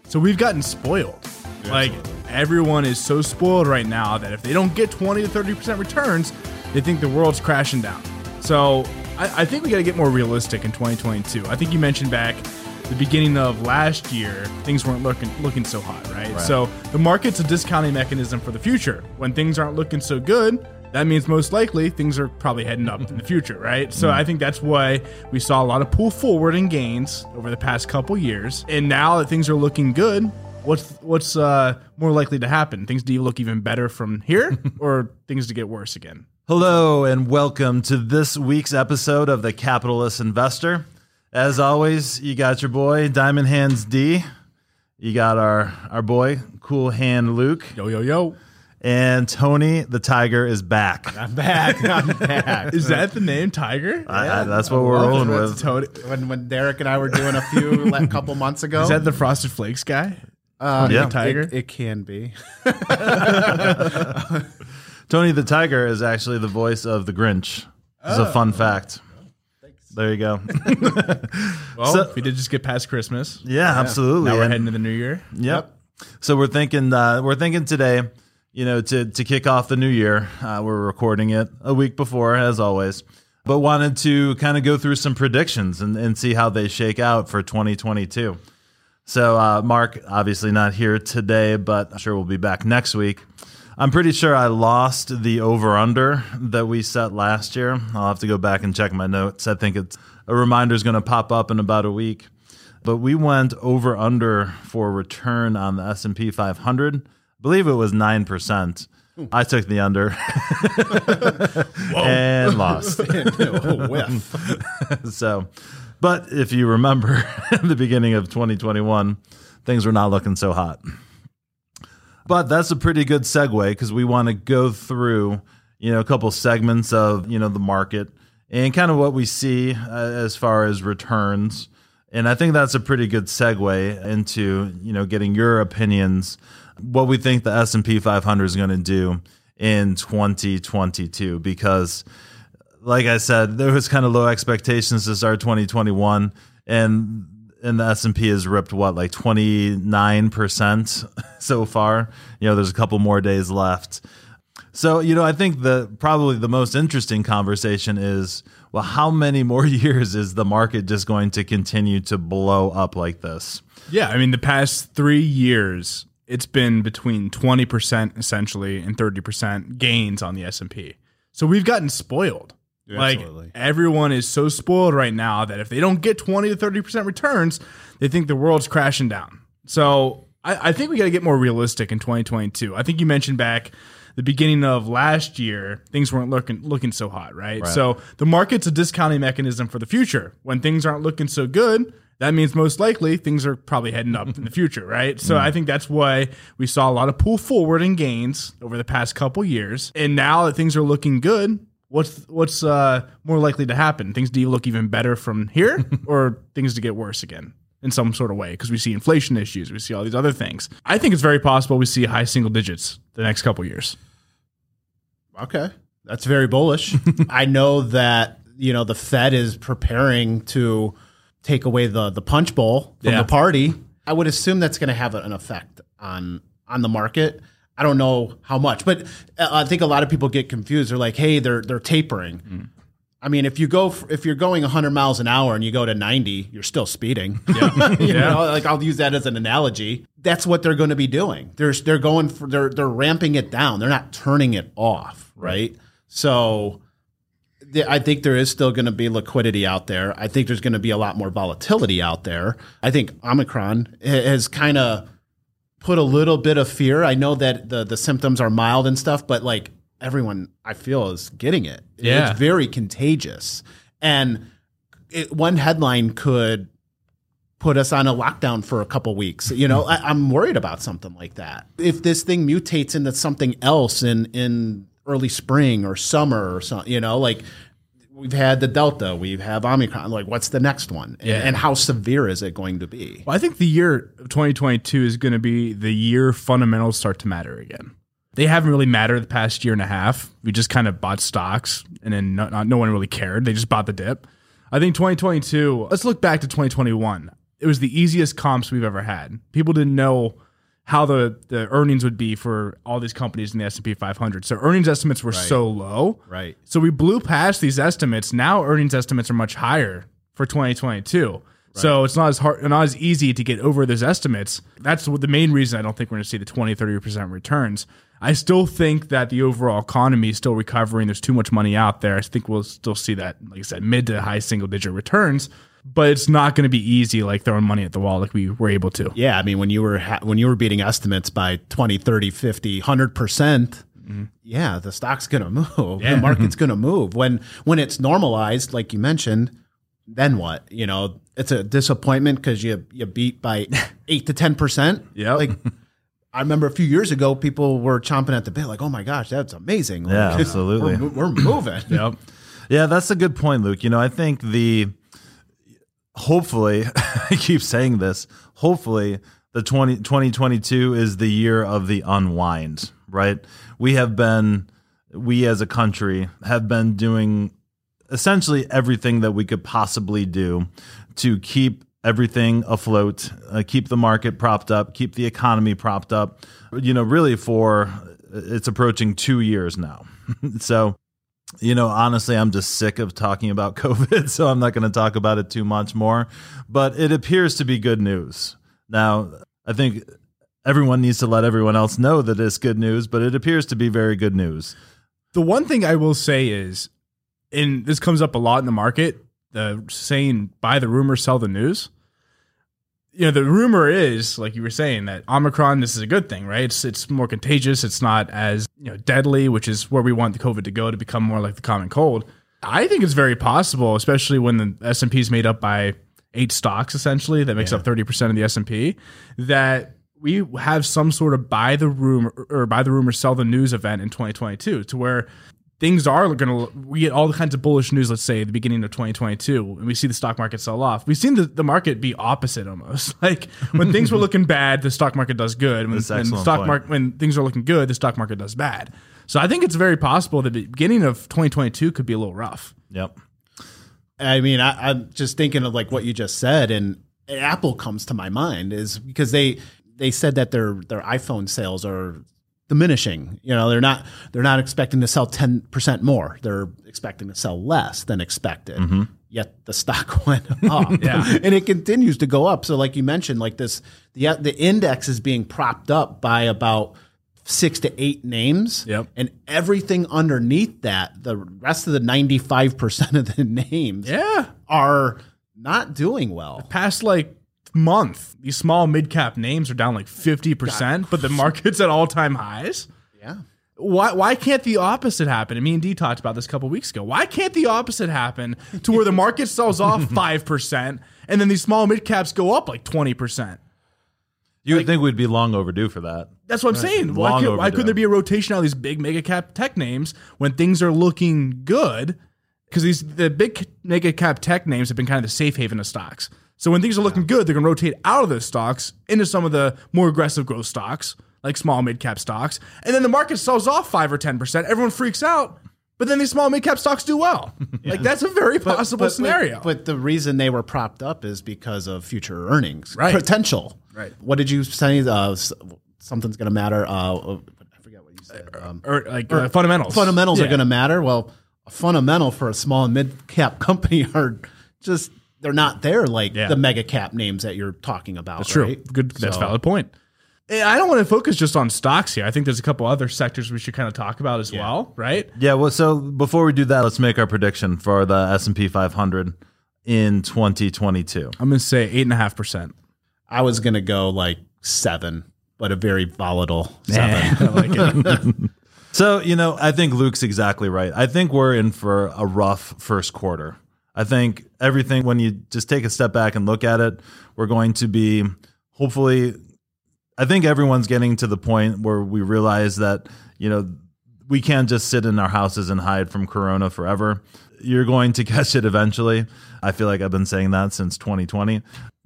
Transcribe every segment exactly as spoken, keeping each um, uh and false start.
So we've gotten spoiled. Yeah, like absolutely. Everyone is so spoiled right now that if they don't get twenty to thirty percent returns, they think the world's crashing down. So I, I think we got to get more realistic in twenty twenty-two. I think you mentioned back the beginning of last year, things weren't looking looking so hot, right? right? So the market's a discounting mechanism for the future. When things aren't looking so good, that means most likely things are probably heading up in the future, right? So I think that's why we saw a lot of pull forward in gains over the past couple years. And now that things are looking good, what's what's uh, more likely to happen? Things do look even better from here or things to get worse again? Hello and welcome to this week's episode of The Capitalist Investor. As always, you got your boy Diamond Hands D. You got our, our boy Cool Hand Luke. Yo, yo, yo. And Tony the Tiger is back. I'm back. I'm back. Is that the name, Tiger? I, I, that's what we're rolling with. Tony. When when Derek and I were doing a few a couple months ago. Is that the Frosted Flakes guy? Uh, yeah. The Tiger? It, it can be. Tony the Tiger is actually the voice of the Grinch. It's oh. a fun fact. There you go. Well, so, we did just get past Christmas. Yeah, yeah. absolutely. Now we're and, heading to the new year. Yep. yep. So we're thinking. Uh, we're thinking today. You know, to to kick off the new year, uh, we're recording it a week before, as always, but wanted to kind of go through some predictions and, and see how they shake out for twenty twenty-two. So, uh, Mark, obviously not here today, but I'm sure we'll be back next week. I'm pretty sure I lost the over-under that we set last year. I'll have to go back and check my notes. I think it's a reminder is going to pop up in about a week. But we went over-under for return on the S and P five hundred. I believe it was nine percent. I took the under and lost. So, but if you remember at the beginning of twenty twenty-one, things were not looking so hot. But that's a pretty good segue because we want to go through, you know, a couple segments of, you know, the market and kind of what we see uh, as far as returns. And I think that's a pretty good segue into, you know, getting your opinions, what we think the S and P five hundred is going to do in twenty twenty-two. Because, like I said, there was kind of low expectations to start twenty twenty-one, and and the S and P has ripped, what, like twenty-nine percent so far. You know, there's a couple more days left. So, you know, I think the probably the most interesting conversation is, well, how many more years is the market just going to continue to blow up like this? Yeah, I mean, the past three years, it's been between twenty percent essentially and thirty percent gains on the S and P. So we've gotten spoiled. Yeah, like absolutely. Everyone is so spoiled right now that if they don't get twenty to thirty percent returns, they think the world's crashing down. So I, I think we got to get more realistic in twenty twenty-two. I think you mentioned back the beginning of last year, things weren't looking looking so hot, right? right? So the market's a discounting mechanism for the future. When things aren't looking so good, that means most likely things are probably heading up in the future, right? So mm. I think that's why we saw a lot of pull forward in gains over the past couple years. And now that things are looking good, what's what's uh, more likely to happen? Things do look even better from here or things to get worse again in some sort of way? Because we see inflation issues. We see all these other things. I think it's very possible we see high single digits the next couple years. Okay. That's very bullish. I know that, you know, the Fed is preparing to take away the the punch bowl from yeah. the party. I would assume that's going to have an effect on on the market. I don't know how much, but I think a lot of people get confused. They're like, "Hey, they're they're tapering." Mm. I mean, if you go if you're going one hundred miles an hour and you go to ninety, you're still speeding. Yeah. you yeah. know, like I'll use that as an analogy. That's what they're going to be doing. They're they're going for they're they're ramping it down. They're not turning it off, right? So I think there is still going to be liquidity out there. I think there's going to be a lot more volatility out there. I think Omicron has kind of put a little bit of fear. I know that the the symptoms are mild and stuff, but like everyone I feel is getting it. Yeah. It's very contagious. And it, one headline could put us on a lockdown for a couple weeks. You know, I, I'm worried about something like that. If this thing mutates into something else in, in early spring or summer or something, you know, like we've had the Delta, we have Omicron, like what's the next one? Yeah. And, and how severe is it going to be? Well, I think the year twenty twenty-two is going to be the year fundamentals start to matter again. They haven't really mattered the past year and a half. We just kind of bought stocks and then no, no one really cared. They just bought the dip. I think twenty twenty-two, let's look back to twenty twenty-one. it was the easiest comps we've ever had. People didn't know how the, the earnings would be for all these companies in the S and P five hundred. So earnings estimates were Right. so low. Right. So we blew past these estimates. Now earnings estimates are much higher for twenty twenty-two. Right. So it's not as hard, not as easy to get over those estimates. That's the main reason I don't think we're going to see the twenty, thirty percent returns. I still think that the overall economy is still recovering. There's too much money out there. I think we'll still see that, like I said, mid to high single digit returns. But it's not going to be easy like throwing money at the wall like we were able to. Yeah, I mean, when you were ha- when you were beating estimates by twenty, thirty, fifty, one hundred percent, mm-hmm. yeah, the stock's going to move. Yeah. The market's going to move. When when it's normalized, like you mentioned, then what? You know, it's a disappointment because you you beat by eight to ten percent. Yeah. Like, I remember a few years ago, people were chomping at the bit like, oh my gosh, that's amazing. Like, Yeah, absolutely. We're, we're moving. Yep. Yeah, that's a good point, Luke. You know, I think the hopefully, I keep saying this, hopefully the twenty, twenty twenty-two is the year of the unwind, right? We have been, we as a country have been doing essentially everything that we could possibly do to keep everything afloat, uh, keep the market propped up, keep the economy propped up, you know, really for, it's approaching two years now. So, you know, honestly, I'm just sick of talking about COVID, so I'm not going to talk about it too much more. But it appears to be good news. Now, I think everyone needs to let everyone else know that it's good news, but it appears to be very good news. The one thing I will say is, and this comes up a lot in the market, the saying, buy the rumor, sell the news. You know, the rumor is, like you were saying, that Omicron, this is a good thing, right? It's it's more contagious. It's not as, you know, deadly, which is where we want the COVID to go, to become more like the common cold. I think it's very possible, especially when the S and P is made up by eight stocks, essentially, that makes Yeah. up thirty percent of the S and P, that we have some sort of buy the rumor or buy the rumor, sell the news event in twenty twenty-two, to where things are going to, we get all kinds of bullish news, let's say, at the beginning of twenty twenty-two, and we see the stock market sell off. We've seen the, the market be opposite almost. Like when things were looking bad, the stock market does good. When, That's when, the excellent stock point. market, when things are looking good, the stock market does bad. So I think it's very possible that the beginning of twenty twenty-two could be a little rough. Yep. I mean, I, I'm just thinking of like what you just said, and Apple comes to my mind is because they they said that their their iPhone sales are diminishing. You know, they're not they're not expecting to sell ten percent more. They're expecting to sell less than expected. Mm-hmm. Yet the stock went up, Yeah. and it continues to go up. So, like you mentioned, like this, the the index is being propped up by about six to eight names. Yep. And everything underneath that, the rest of the ninety-five percent of the names Yeah. are not doing well. Past like month, these small mid cap names are down like fifty percent, but the market's at all time highs. Yeah. Why why can't the opposite happen? And me and Dee talked about this a couple weeks ago. Why can't the opposite happen to where the market sells off five percent and then these small mid caps go up like twenty percent? You would think we'd be long overdue for that. That's what I'm saying. Why, Long could, why overdue. couldn't there be a rotation out of these big mega cap tech names when things are looking good? Because these the big mega cap tech names have been kind of the safe haven of stocks. So when things are looking good, they're going to rotate out of those stocks into some of the more aggressive growth stocks, like small mid cap stocks. And then the market sells off five or ten percent. Everyone freaks out. But then these small mid cap stocks do well. Like that's a very possible but, scenario. But, but the reason they were propped up is because of future earnings Right. potential. Right. What did you say? Uh, s- something's going to matter. Uh, I forget what you said. Um, or like uh, fundamentals. fundamentals Yeah. are going to matter. Well, a fundamental for a small and mid cap company are just they're not there like Yeah. the mega cap names that you're talking about. That's true. right? Good. That's a So- valid point. And I don't want to focus just on stocks here. I think there's a couple other sectors we should kind of talk about as well, right? Yeah, well, so before we do that, let's make our prediction for the S and P five hundred in twenty twenty-two. I'm going to say eight and a half percent. I was going to go like seven, but a very volatile seven. I like it. So, you know, I think Luke's exactly right. I think we're in for a rough first quarter. I think everything, when you just take a step back and look at it, we're going to be hopefully, I think everyone's getting to the point where we realize that, you know, we can't just sit in our houses and hide from Corona forever. You're going to catch it eventually. I feel like I've been saying that since twenty twenty.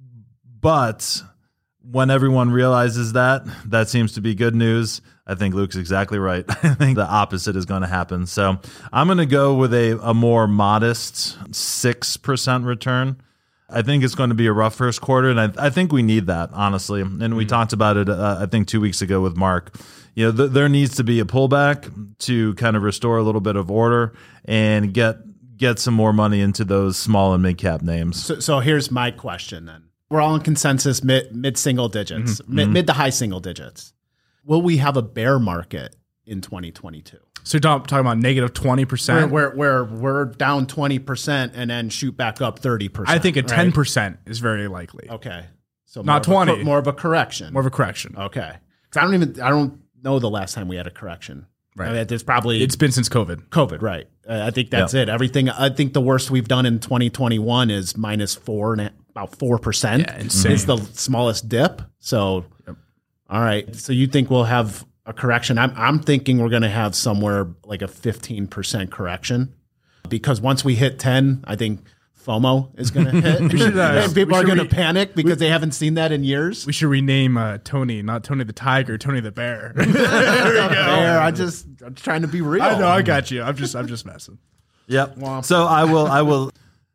But when everyone realizes that, that seems to be good news. I think Luke's exactly right. I think the opposite is going to happen. So I'm going to go with a, a more modest six percent return. I think it's going to be a rough first quarter, and I, I think we need that, honestly. And we mm-hmm. talked about it, uh, I think, two weeks ago with Mark. You know, th- there needs to be a pullback to kind of restore a little bit of order and get get some more money into those small and mid cap names. So, so here's my question then. We're all in consensus mid mid single digits, mm-hmm. mid, mid to high single digits. Will we have a bear market in twenty twenty-two? So you're talking about negative twenty percent? Where, where, where we're down twenty percent and then shoot back up thirty percent. I think a right? ten percent is very likely. Okay. So not more twenty. Of a, more of a correction. More of a correction. Okay. Because I don't even, I don't know the last time we had a correction. Right. I mean, there's probably. It's been since COVID. COVID, right. Uh, I think that's yep. it. Everything, I think the worst we've done in twenty twenty-one is minus four and about four percent. Yeah, insane. It's the smallest dip. So, yep. all right. So you think we'll have a correction? I'm I'm thinking we're going to have somewhere like a fifteen percent correction, because once we hit ten, I think FOMO is going to hit. we should, uh, and people are going to re- panic because we, they haven't seen that in years. We should rename uh, Tony, not Tony the Tiger, Tony the Bear. there we go. Bear, I just I'm trying to be real. I know, I got you. I'm just I'm just messing. Yep. So I will I will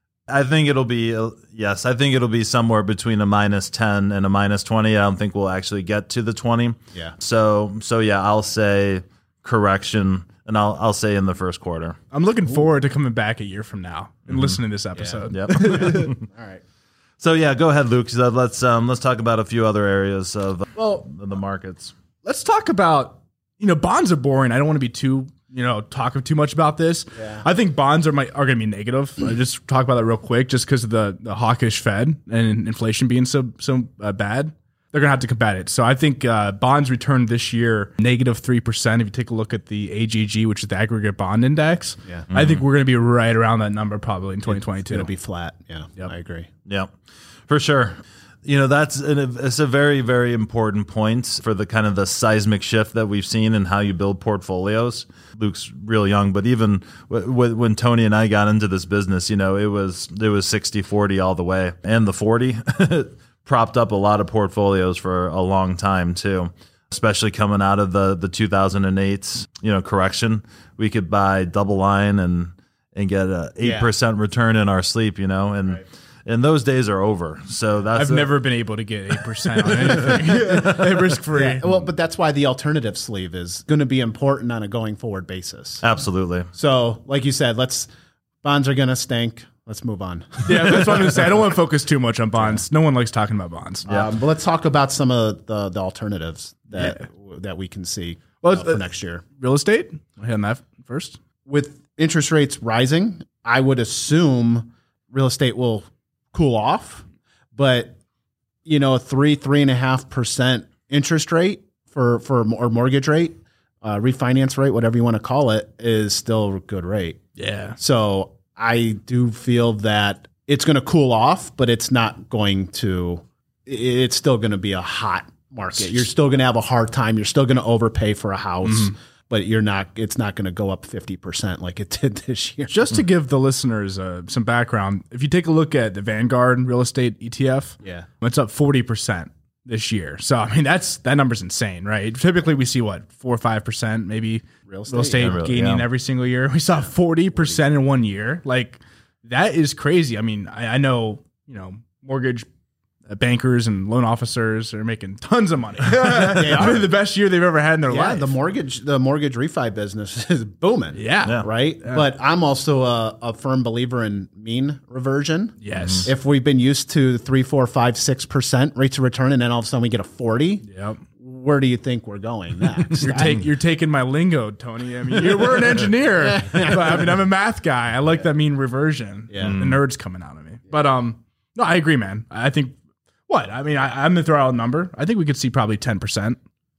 I think it'll be uh, yes, I think it'll be somewhere between a minus ten and a minus twenty. I don't think we'll actually get to the twenty. Yeah. So so yeah, I'll say correction. And I'll I'll say in the first quarter. I'm looking Ooh. forward to coming back a year from now and mm-hmm. listening to this episode. Yeah. Yep. All right. So yeah, go ahead, Luke. So let's um let's talk about a few other areas of, well, of the markets. Let's talk about, you know, bonds are boring. I don't want to be too you know talk too much about this. Yeah. I think bonds are my, are going to be negative. I just talk about that real quick, just because of the, the hawkish Fed and inflation being so so uh, bad. They're going to have to combat it. So I think uh, bonds returned this year negative three percent. If you take a look at the A G G, which is the aggregate bond index, yeah. mm-hmm. I think we're going to be right around that number probably in twenty twenty-two. It'll be flat. Yeah, yep. I agree. Yeah, for sure. You know, that's an, it's a very, very important point for the kind of the seismic shift that we've seen in how you build portfolios. Luke's real young, but even w- w- when Tony and I got into this business, you know, it was it was sixty forty all the way. And the forty propped up a lot of portfolios for a long time too, especially coming out of the, the two thousand eight, you know, correction. We could buy double line and and get a eight yeah. percent return in our sleep, you know, and right. and those days are over. So that's I've a, never been able to get eight percent on anything risk free. Yeah. Well, but that's why the alternative sleeve is going to be important on a going forward basis. Absolutely. So, like you said, let's bonds are going to stink. Let's move on. Yeah, that's what I'm going to say. I don't want to focus too much on bonds. No one likes talking about bonds. Yeah, um, but let's talk about some of the, the alternatives that yeah. that we can see well, uh, for uh, next year. Real estate? I'll hit on that first. With interest rates rising, I would assume real estate will cool off. But, you know, a three, three and a half percent interest rate for, for or mortgage rate, uh, refinance rate, whatever you want to call it, is still a good rate. Yeah. So I do feel that it's going to cool off, but it's not going to, it's still going to be a hot market. You're still going to have a hard time. You're still going to overpay for a house, mm-hmm. but you're not, it's not going to go up fifty percent like it did this year. Just to give the listeners uh, some background, if you take a look at the Vanguard real estate E T F, yeah, it's up forty percent this year. So, I mean, that's, that number's insane, right? Typically we see what, four or five percent maybe real estate, real estate yeah, really, gaining yeah. every single year. We saw forty percent in one year. Like, that is crazy. I mean, I, I know, you know, mortgage bankers and loan officers are making tons of money. They are the best year they've ever had in their yeah, life. The mortgage, the mortgage refi business is booming. Yeah, yeah. right. Yeah. But I'm also a, a firm believer in mean reversion. Yes. If we've been used to three, four, five, six percent rates of return, and then all of a sudden we get a forty. Yep. Where do you think we're going next? You're, take, you're taking my lingo, Tony. I mean, you're, we're an engineer, but I mean, I'm a math guy. I like that mean reversion. Yeah. The nerd's coming out of me. But um, no, I agree, man. I think. What? I mean, I, I'm going to throw out a number. I think we could see probably ten percent.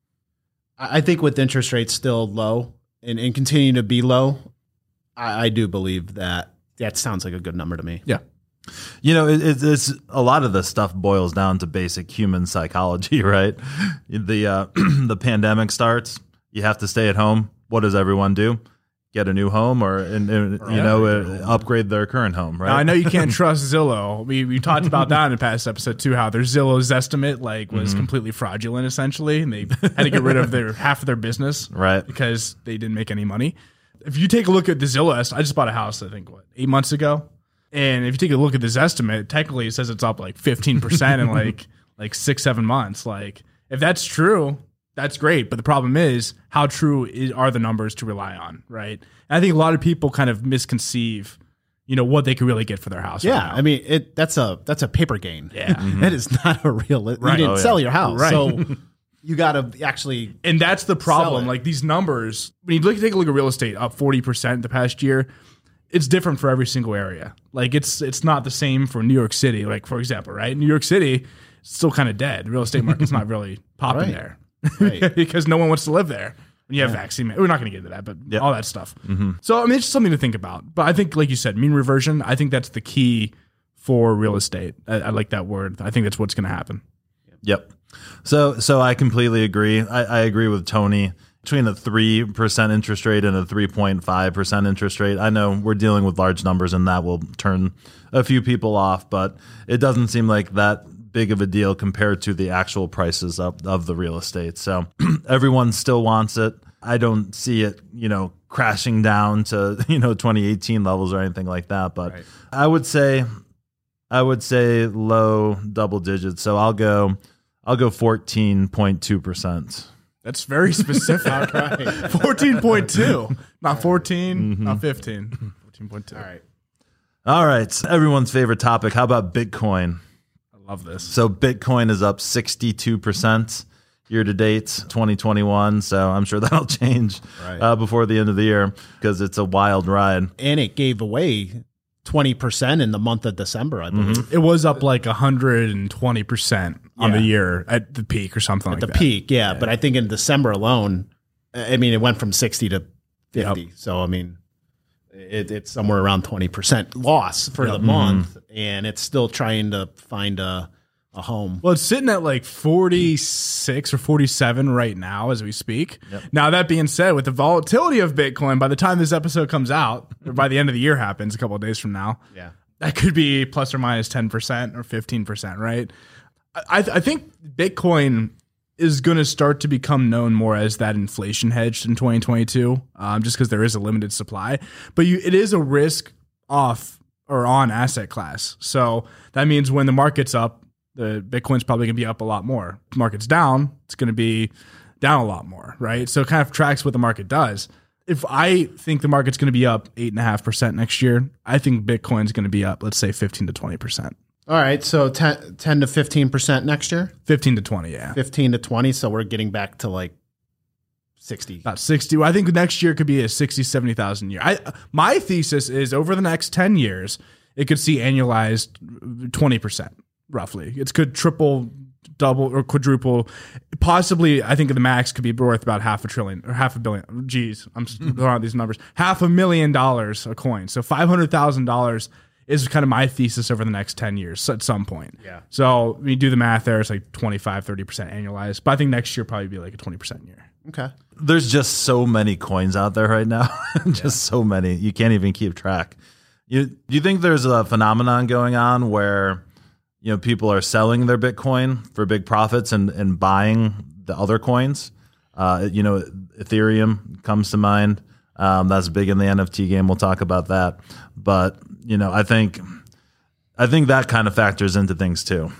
I think with interest rates still low and, and continuing to be low, I, I do believe that that sounds like a good number to me. Yeah. You know, it, it's a lot of this stuff boils down to basic human psychology, right? The uh, the pandemic starts. You have to stay at home. What does everyone do? Get a new home, or, and, and, you know, uh, upgrade their current home, right? Now, I know you can't trust Zillow. We we talked about that in the past episode too. How their Zillow's estimate like was mm-hmm. completely fraudulent, essentially, and they had to get rid of their half of their business, right? Because they didn't make any money. If you take a look at the Zillow estimate, I just bought a house. I think what eight months ago. And if you take a look at this estimate, technically it says it's up like fifteen percent in like like six, seven months. Like if that's true, that's great. But the problem is, how true is, are the numbers to rely on, right? And I think a lot of people kind of misconceive, you know, what they could really get for their house. Yeah, right now. I mean, it that's a that's a paper gain. Yeah. Mm-hmm. That is not a real. Right. You didn't Oh, sell yeah. your house, Right. so you got to actually. And that's the problem. Sell it. Like these numbers, when you look, take a look at real estate, up forty percent the past year, it's different for every single area. Like it's it's not the same for New York City. Like for example, right? New York City is still kind of dead. The real estate market's not really popping Right. there Right. because no one wants to live there. When you have vaccine, we're not going to get into that, but Yep. all that stuff. So I mean, it's just something to think about. But I think, like you said, mean reversion. I think that's the key for real estate. I, I like that word. I think that's what's going to happen. Yep. So so I completely agree. I, I agree with Tony. Between a three percent interest rate and a three point five percent interest rate, I know we're dealing with large numbers and that will turn a few people off, but it doesn't seem like that big of a deal compared to the actual prices of, of the real estate. So everyone still wants it. I don't see it, you know, crashing down to, you know, twenty eighteen levels or anything like that. But Right. I would say, I would say low double digits. So I'll go, I'll go fourteen point two percent. That's very specific. Right. fourteen point two, not fourteen, Mm-hmm. not fifteen. fourteen point two. All right. All right. Everyone's favorite topic. How about Bitcoin? I love this. So Bitcoin is up sixty-two percent year to date, twenty twenty-one. So I'm sure that'll change Right. uh, before the end of the year because it's a wild ride. And it gave away twenty percent in the month of December, I believe. It was up like one hundred twenty percent on Yeah. the year at the peak or something At like the that. peak, yeah, But I think in December alone, I mean, it went from sixty to fifty. Yep. So, I mean, it, it's somewhere around twenty percent loss for Yep. the month. And it's still trying to find a, a home. Well, it's sitting at like forty-six or forty-seven right now as we speak. Now, that being said, with the volatility of Bitcoin, by the time this episode comes out, or by the end of the year happens a couple of days from now, Yeah. that could be plus or minus ten percent or fifteen percent, right? I, I think Bitcoin is going to start to become known more as that inflation hedge in twenty twenty-two, um, just because there is a limited supply. But you, it is a risk off or on asset class. So that means when the market's up, the Bitcoin's probably going to be up a lot more. Market's down, it's going to be down a lot more, right? So it kind of tracks what the market does. If I think the market's going to be up eight point five percent next year, I think Bitcoin's going to be up, let's say, fifteen to twenty percent. All right. So ten, ten to fifteen percent next year, fifteen to twenty, yeah. fifteen to twenty. So we're getting back to like sixty. About sixty. Well, I think next year could be a sixty, seventy thousand year. I, my thesis is over the next ten years, it could see annualized twenty percent roughly. It could triple, double, or quadruple. Possibly, I think the max could be worth about half a trillion or half a billion. Geez, I'm throwing out these numbers. Half a million dollars a coin. So five hundred thousand dollars is kind of my thesis over the next ten years at some point. Yeah. So when you do the math there, it's like twenty-five, thirty percent annualized. But I think next year probably be like a twenty percent year. Okay. There's just so many coins out there right now. just so many. You can't even keep track. You, do you think there's a phenomenon going on where, you know, people are selling their Bitcoin for big profits and, and buying the other coins? Uh, you know, Ethereum comes to mind. Um, that's big in the N F T game. We'll talk about that. But, you know, I think I think that kind of factors into things too.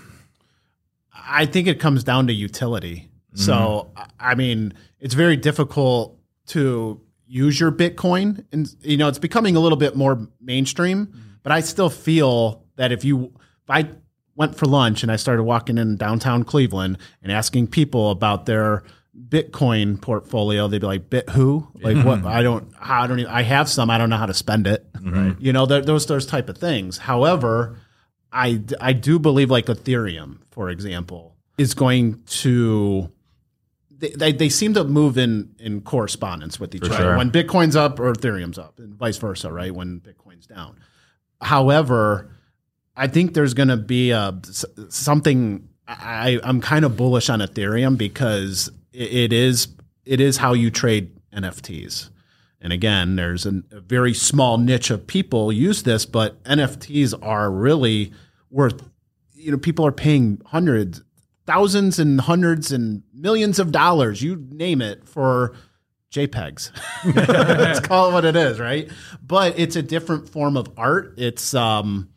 I think it comes down to utility. So, I mean, it's very difficult to use your Bitcoin. And, you know, it's becoming a little bit more mainstream, but I still feel that if you, if I went for lunch and I started walking in downtown Cleveland and asking people about their Bitcoin portfolio, they'd be like, "Bit who? Like what? I don't. I don't. Even, I have some. I don't know how to spend it. Right? You know, those those type of things. However, I I do believe like Ethereum, for example, is going to. They, they, they seem to move in, in correspondence with each For other. sure. When Bitcoin's up or Ethereum's up, and vice versa, right? When Bitcoin's down. However, I think there's going to be a something. I, I'm kind of bullish on Ethereum because it, it is it is how you trade N F Ts. And again, there's an, a very small niche of people use this, but N F Ts are really worth. You know, people are paying hundreds, thousands, and hundreds and millions of dollars. You name it for JPEGs. Let's call it what it is, right? But it's a different form of art. It's um.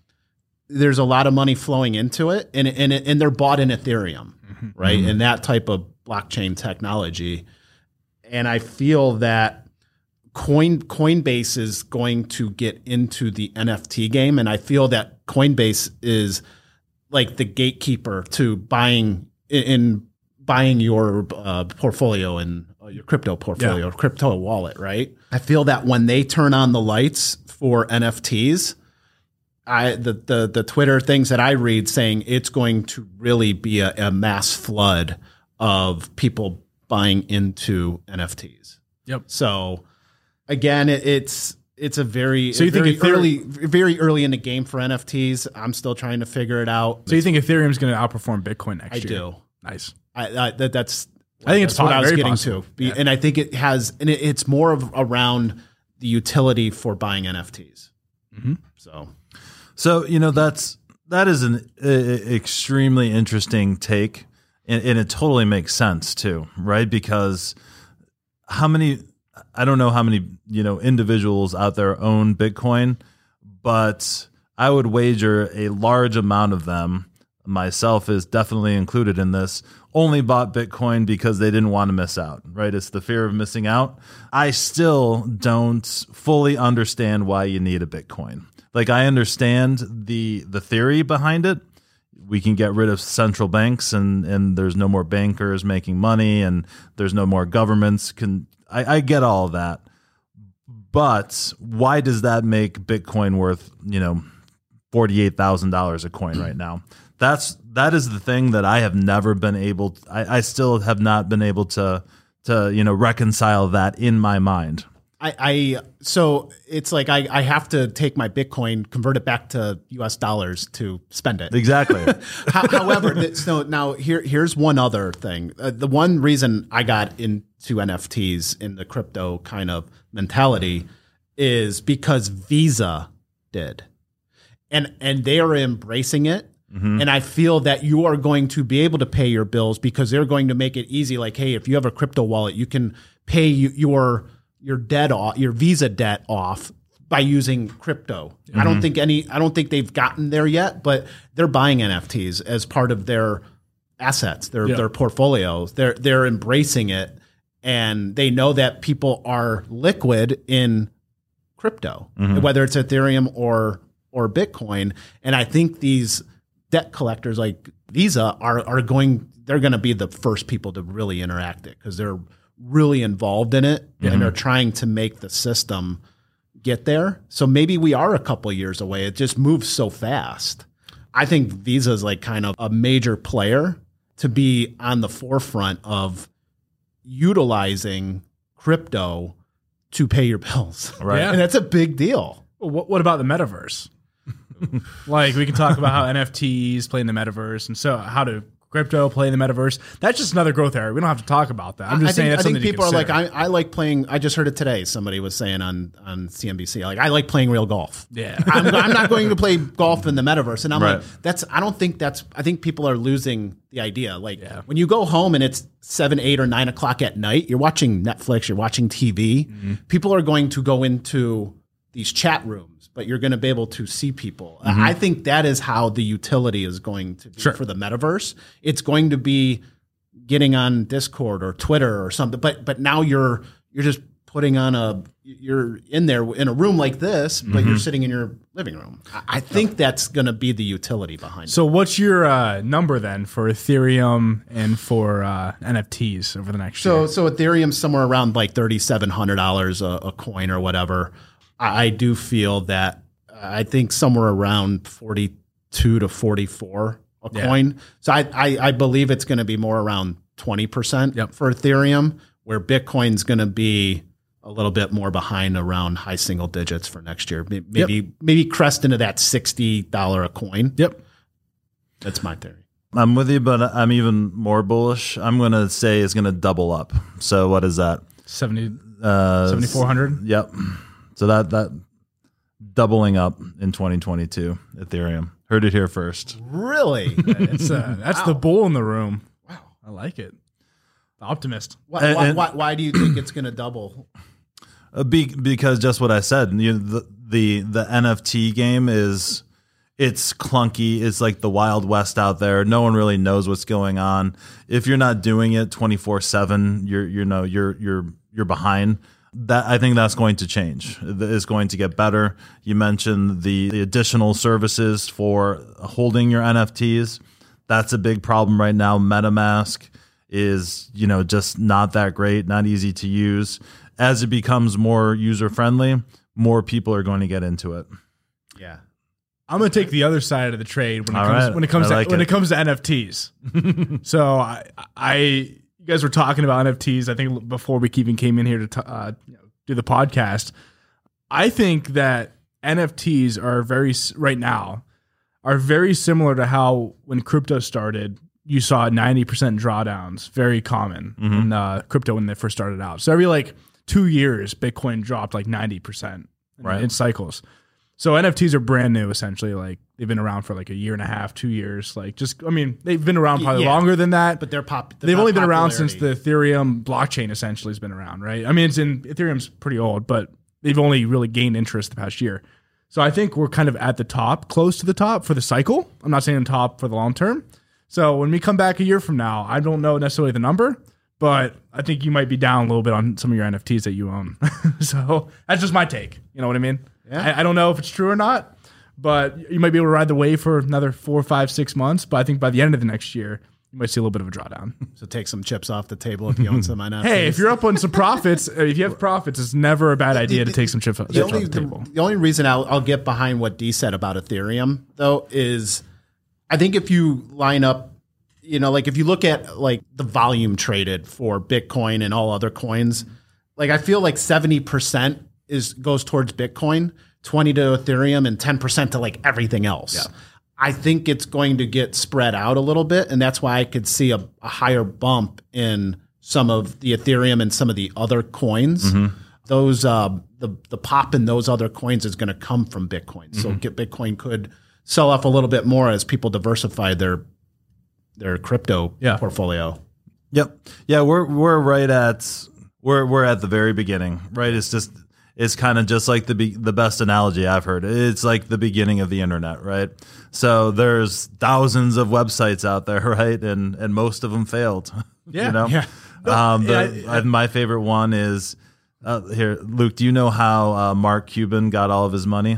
there's a lot of money flowing into it, and and and they're bought in Ethereum, mm-hmm. right? Mm-hmm. And that type of blockchain technology. And I feel that Coin Coinbase is going to get into the N F T game, and I feel that Coinbase is like the gatekeeper to buying in buying your uh, portfolio and uh, your crypto portfolio, yeah. crypto wallet, right? I feel that when they turn on the lights for N F Ts, I the the the Twitter things that I read saying it's going to really be a, a mass flood of people buying into N F Ts. Yep. So again, it, it's it's a very so you very think Ethereum, early very early in the game for N F Ts. I'm still trying to figure it out. So you think Ethereum's going to outperform Bitcoin next I year? I do. Nice. I, I that, that's I think it's what I was getting possible. to, yeah. And I think it has, and it, it's more of around the utility for buying N F Ts. Mm-hmm. So, so you know that's that is an uh, extremely interesting take, and, and it totally makes sense too, right? Because how many? I don't know how many you know individuals out there own Bitcoin, but I would wager a large amount of them, myself is definitely included in this, only bought Bitcoin because they didn't want to miss out, right? It's the fear of missing out. I still don't fully understand why you need a Bitcoin. Like, I understand the the theory behind it. We can get rid of central banks and, and there's no more bankers making money and there's no more governments. Can I, I get all of that. But why does that make Bitcoin worth, you know, forty-eight thousand dollars a coin right now? That's that is the thing that I have never been able to, I, I still have not been able to to you know reconcile that in my mind. I, I so it's like I, I have to take my Bitcoin, convert it back to U S dollars to spend it. Exactly. However, so now here here's one other thing. Uh, the one reason I got into N F Ts in the crypto kind of mentality is because Visa did, and and they are embracing it. Mm-hmm. And I feel that you are going to be able to pay your bills because they're going to make it easy. Like, hey, if you have a crypto wallet, you can pay your your debt off, your Visa debt off by using crypto. Mm-hmm. I don't think any, I don't think they've gotten there yet, but they're buying N F Ts as part of their assets, their yeah. their portfolios. They're they're embracing it, and they know that people are liquid in crypto, mm-hmm. whether it's Ethereum or or Bitcoin. And I think these debt collectors like Visa are are going they're going to be the first people to really interact it because they're really involved in it mm-hmm. and they're trying to make the system get there. So maybe we are a couple of years away. It just moves so fast. I think Visa is like kind of a major player to be on the forefront of utilizing crypto to pay your bills. Right. Yeah. And that's a big deal. What, what about the metaverse? Like, we can talk about how N F Ts play in the metaverse, and so how to crypto play in the metaverse. That's just another growth area. We don't have to talk about that. I'm just I saying think, that's I think something people to are like, consider. I, I like playing. I just heard it today. Somebody was saying on, on C N B C, like, I like playing real golf. Yeah. I'm, I'm not going to play golf in the metaverse. And I'm Right. like, that's, I don't think that's, I think people are losing the idea. Like, Yeah. when you go home and it's seven, eight, or nine o'clock at night, you're watching Netflix, you're watching T V. Mm-hmm. People are going to go into these chat rooms, but you're going to be able to see people. Mm-hmm. I think that is how the utility is going to be Sure. for the metaverse. It's going to be getting on Discord or Twitter or something, but but now you're you're just putting on a you're in there in a room like this, but Mm-hmm. you're sitting in your living room. I, I think that's going to be the utility behind it. So what's your uh, number then for Ethereum and for uh, N F Ts over the next So year? so Ethereum's somewhere around like thirty-seven hundred dollars a, a coin or whatever. I, I do feel that I think somewhere around forty-two to forty-four a Yeah. coin. So I, I, I believe it's going to be more around twenty percent Yep. for Ethereum, where Bitcoin's going to be a little bit more behind around high single digits for next year. May- Maybe Yep. maybe crest into that sixty dollars a coin. Yep. That's my theory. I'm with you, but I'm even more bullish. I'm going to say it's going to double up. So what is that? seventy, Uh, seventy-four hundred? Yep. So that that doubling up in twenty twenty-two, Ethereum. Heard it here first. Really? It's, uh, that's the bull in the room. Wow. I like it. The optimist. why, And- why, and- why, why do you think it's going to double? Uh, be, because just what I said, you know, the, the the N F T game is it's clunky. It's like the Wild West out there. No one really knows what's going on. If you're not doing it twenty-four seven, you're you know you're you're you're behind. That I think that's going to change. It's going to get better. You mentioned the, the additional services for holding your N F Ts. That's a big problem right now. MetaMask is, you know, just not that great, not easy to use. As it becomes more user friendly, more people are going to get into it. Yeah. I'm going to take the other side of the trade when it All comes right. when it comes I like to, when it. it comes to N F Ts. So I I you guys were talking about N F Ts, I think, before we even came in here to t- uh, you know, do the podcast. I think that N F Ts are very, right now, are very similar to how when crypto started, you saw ninety percent drawdowns, very common Mm-hmm. in uh, crypto when they first started out. So every like two years, Bitcoin dropped like ninety percent in, Right. in cycles. So N F Ts are brand new, essentially. Like they've been around for like a year and a half, two years. Like just, I mean, they've been around probably Yeah. longer than that. But they're pop. They've only been around since the Ethereum blockchain essentially has been around, right? I mean, it's in Ethereum's pretty old, but they've only really gained interest the past year. So I think we're kind of at the top, close to the top for the cycle. I'm not saying top for the long term. So when we come back a year from now, I don't know necessarily the number, but I think you might be down a little bit on some of your N F Ts that you own. So that's just my take. You know what I mean? Yeah. I, I don't know if it's true or not, but you might be able to ride the wave for another four, five, six months. But I think by the end of the next year, you might see a little bit of a drawdown. So take some chips off the table if you own some N F Ts. Hey, if you're up on some profits, if you have profits, it's never a bad idea to take some chips, chips the off only, the table. the, the only reason I'll, I'll get behind what Dee said about Ethereum, though, is I think if you line up, you know, like if you look at like the volume traded for Bitcoin and all other coins, like I feel like seventy percent is goes towards Bitcoin, twenty to Ethereum, and ten percent to like everything else. Yeah. I think it's going to get spread out a little bit, and that's why I could see a, a higher bump in some of the Ethereum and some of the other coins. Mm-hmm. Those uh, the the pop in those other coins is going to come from Bitcoin. So get Bitcoin could sell off a little bit more as people diversify their their crypto Yeah. portfolio. Yep. Yeah, we're we're right at we're we're at the very beginning, right? It's just it's kind of just like the be, the best analogy I've heard. It's like the beginning of the internet, right? So there's thousands of websites out there, right? And and most of them failed. Yeah, you know? yeah. Um, the, Yeah, I- uh, my favorite one is uh, here, Luke. Do you know how uh, Mark Cuban got all of his money?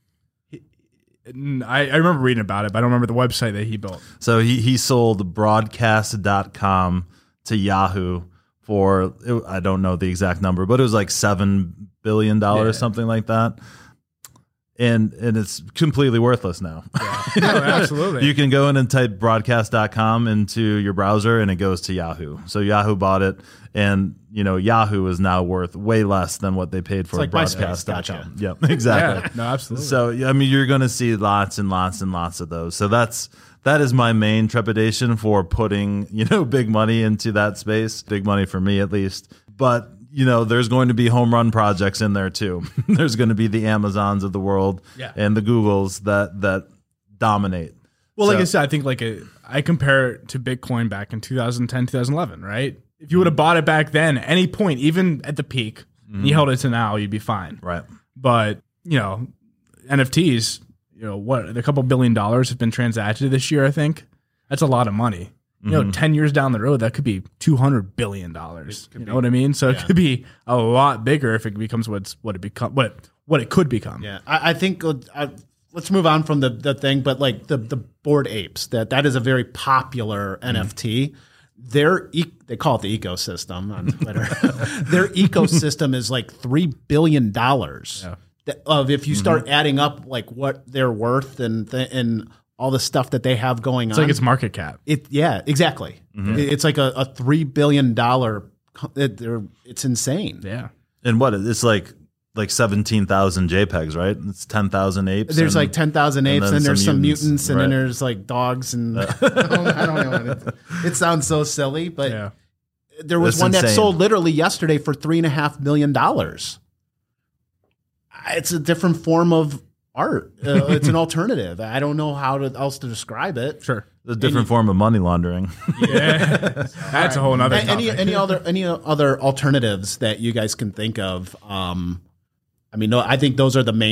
I, I remember reading about it, but I don't remember the website that he built. So he, he sold broadcast dot com to Yahoo for, I don't know the exact number, but it was like seven billion dollars, Yeah. something like that. And and it's completely worthless now. No, absolutely. You can go in and type broadcast dot com into your browser and it goes to Yahoo. So Yahoo bought it, and you know Yahoo is now worth way less than what they paid for like broadcast MySpace, dot gotcha. com. Yep, exactly. Yeah, no, absolutely. So I mean, you're going to see lots and lots and lots of those. So that's that is my main trepidation for putting you know big money into that space. Big money for me at least. But you know, there's going to be home run projects in there too. There's going to be the Amazons of the world Yeah. and the Googles that that dominate. Well, like So- I said, I think like a, I compare it to Bitcoin back in two thousand ten, two thousand eleven, right? If you would have bought it back then, any point, even at the peak, and you held it to now, you'd be fine. Right. But, you know, N F Ts, you know, what, a couple billion dollars have been transacted this year, I think. That's a lot of money. You know, ten years down the road, that could be two hundred billion dollars. You know what I mean? So it could be a lot bigger if it becomes what's what it become what what it could become. Yeah, I, I think uh, I, let's move on from the, the thing, but like the the Bored Apes, that that is a very popular N F T. Their e- they call it the ecosystem on Twitter. Their ecosystem is like three billion dollars. Yeah. Of if you start adding up like what they're worth and th- and all the stuff that they have going It's on, like its market cap. it yeah exactly. It- It's like a, a three billion dollar. It, they're- it's insane. Yeah. And what it's like like seventeen thousand JPEGs, right? It's ten thousand apes. There's and- like ten thousand apes, then and there's some some mutants, mutants, and then right. there's like dogs, and I don't, I don't know. It, it sounds so silly, but Yeah. there was That's one that insane. sold literally yesterday for three and a half million dollars. It's a different form of art. Uh, it's an alternative. I don't know how to, else to describe it. Sure. a different form of money laundering. Yeah. That's a whole nother A- topic. Any any other any other alternatives that you guys can think of? Um, I mean, no, I think those are the main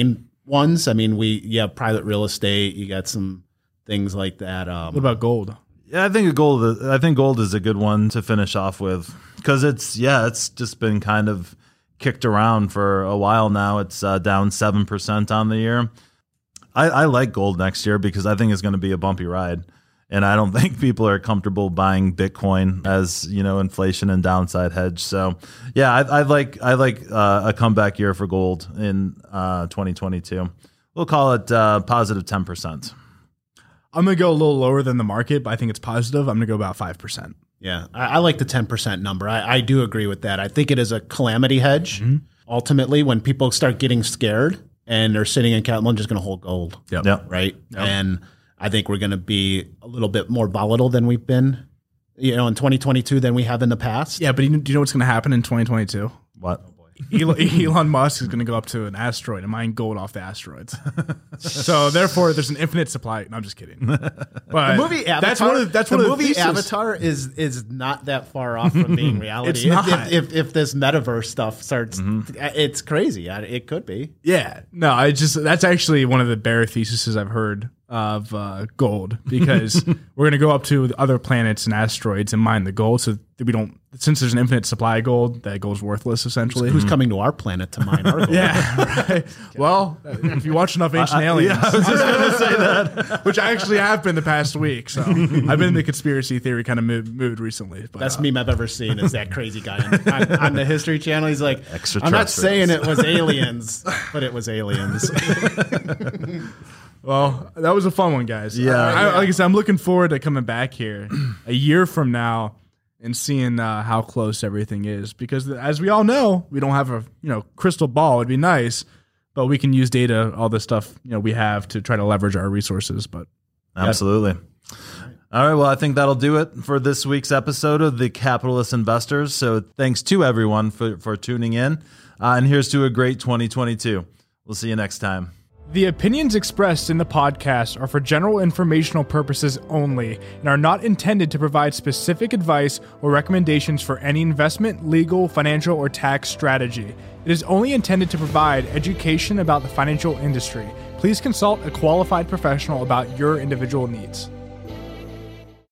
ones. I mean, we you have private real estate. You got some things like that. Um, What about gold? Yeah, I think a gold. I think gold is a good one to finish off with because it's yeah, it's just been kind of kicked around for a while now. It's uh, down seven percent on the year. I, I like gold next year because I think it's going to be a bumpy ride, and I don't think people are comfortable buying Bitcoin as you know inflation and downside hedge. So yeah, I, I like I like uh, a comeback year for gold in uh, twenty twenty-two. We'll call it uh, positive ten percent. I'm going to go a little lower than the market, but I think it's positive. I'm going to go about five percent. Yeah, I, I like the ten percent number. I, I do agree with that. I think it is a calamity hedge. Mm-hmm. Ultimately, when people start getting scared and they're sitting in capital, I'm just going to hold gold. Yep. Yep. Right. Yep. And I think we're going to be a little bit more volatile than we've been, you know, in twenty twenty-two than we have in the past. Yeah, but you, do you know what's going to happen in twenty twenty-two? What? Elon, Elon Musk is going to go up to an asteroid and mine gold off the asteroids. So therefore, there's an infinite supply. No, I'm just kidding. But The movie Avatar. That's one of the, that's the one movie of the thesis. Avatar is is not that far off from being reality. It's if, not. If, if if this metaverse stuff starts, it's crazy. It could be. Yeah, no, I just that's actually one of the bear theses I've heard of uh, gold because we're going to go up to other planets and asteroids and mine the gold, so that we don't. Since there's an infinite supply of gold, that gold's worthless essentially. Who's coming to our planet to mine our gold? Yeah, right. Well, if you watch enough Ancient I- Aliens, yeah, I was just going to say that. which I actually have been the past week, so I've been in the conspiracy theory kind of mood, mood recently. But, Best uh, meme I've ever seen is that crazy guy on, on, on the History Channel. He's like, I'm not Extraterrestrials. saying it was aliens, but it was aliens. Well, that was a fun one, guys. Yeah. I, I, Yeah. like I said, I'm looking forward to coming back here a year from now and seeing uh, how close everything is. Because as we all know, we don't have a you know crystal ball. It'd be nice, but we can use data, all the stuff you know we have to try to leverage our resources. But Absolutely. All right. Well, I think that'll do it for this week's episode of The Capitalist Investors. So thanks to everyone for, for tuning in. Uh, and here's to a great twenty twenty-two. We'll see you next time. the opinions expressed in the podcast are for general informational purposes only and are not intended to provide specific advice or recommendations for any investment, legal, financial, or tax strategy. It is only intended to provide education about the financial industry. Please consult a qualified professional about your individual needs.